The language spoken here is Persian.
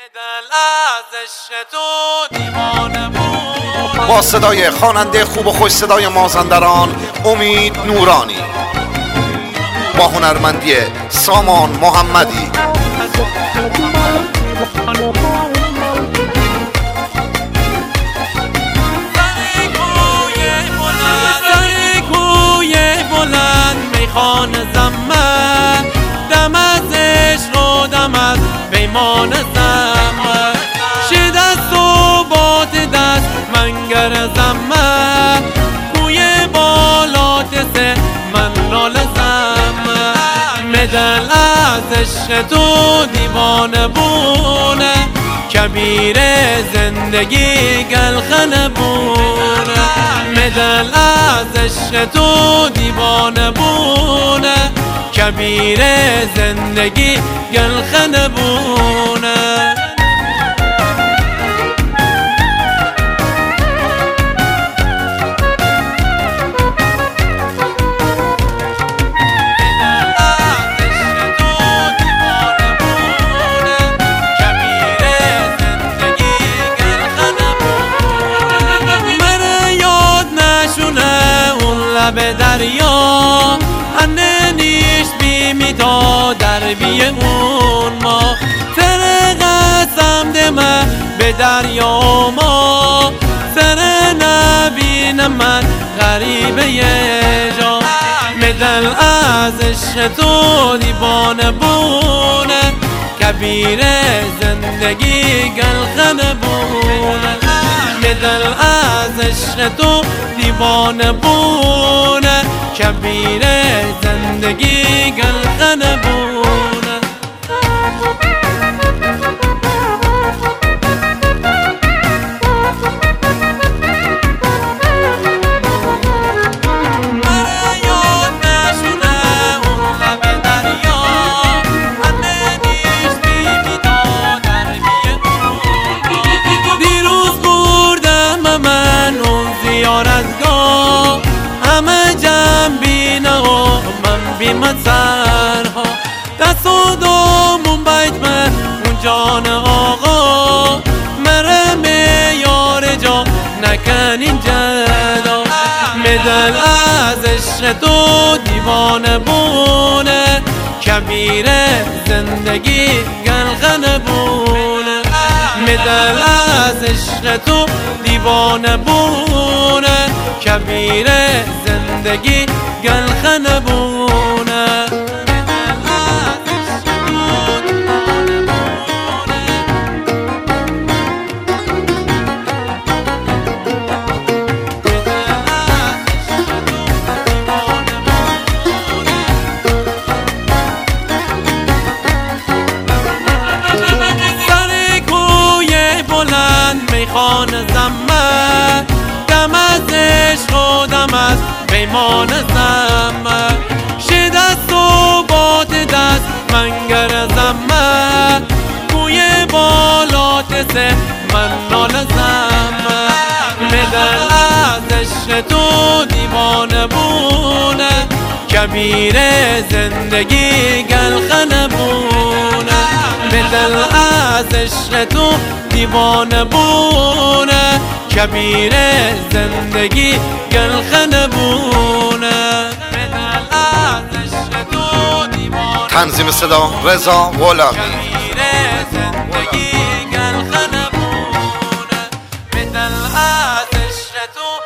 با صدای خواننده خوب و خوش صدای مازندران امید نورانی، با هنرمندی سامان محمدی. میخوان زمن دم از عشق و دم از پیمان زمن شد از صوبات دست منگر زمن کوی بالات سه من نال زمن مدل از عشق تو دیوانه بونه کبیر زندگی گلخن بونه مدل از عشق تو دیوانه بونه کبیر زندگی گلخن بونه به دریا هنه نیش بیمی تا دربی اون ما سر قسم دمه به دریا ما سر نبین من غریبه یه جا مدل از عشق تو دیوانه بونه کبیر زندگی گلخن بونه مدل از عشق تو دیوانه بونه کبیر زندگی گلخن بونه همه جنبینه و من بیمت سرها دست و دومون بیت من اون جان آقا مره میار جا نکنین جدا مدل از عشق تو دیوانه بونه کبیر زندگی گلخن بونه مدل از عشق تو دیوانه بونه کبیر زندگی گلخن بونه سر کوی بلند میخوان زمن دم از عشق و دم از پیمان زمن شد از صوبات دست منگر زمن کوی بالات سه من نال زمن مدل از عشق تو دیوانه بونه کبیر زندگی گلخن بونه مدل از عشق تو دیوانه بونه کبیر زندگی گلخن بونه تنظیم صدا رضا غلامی. کبیر زندگی گلخن بونه مدل از عشق تو